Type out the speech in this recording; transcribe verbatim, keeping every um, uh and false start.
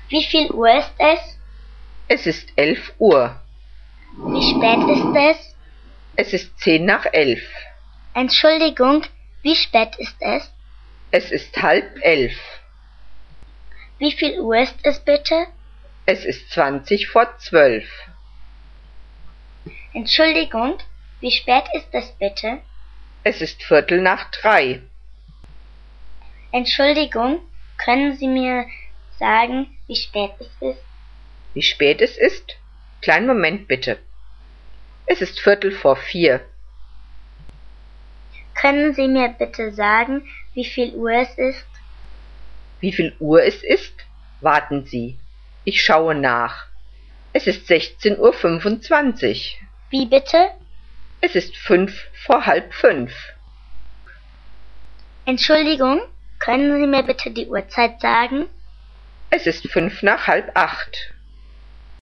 Wie viel Uhr ist es? Es ist elf Uhr. Wie spät ist es? Es ist zehn nach elf. Entschuldigung, wie spät ist es? Es ist halb elf. Wie viel Uhr ist es bitte? Es ist zwanzig vor zwölf. Entschuldigung, wie spät ist es bitte? Es ist Viertel nach drei. Entschuldigung, können Sie mir sagen, wie spät es ist? Wie spät es ist? Kleinen Moment bitte. Es ist Viertel vor vier. Können Sie mir bitte sagen, wie viel Uhr es ist? Wie viel Uhr es ist? Warten Sie. Ich schaue nach. Es ist sechzehn Uhr fünfundzwanzig. Wie bitte? Es ist fünf vor halb fünf. Entschuldigung, können Sie mir bitte die Uhrzeit sagen? Es ist fünf nach halb acht.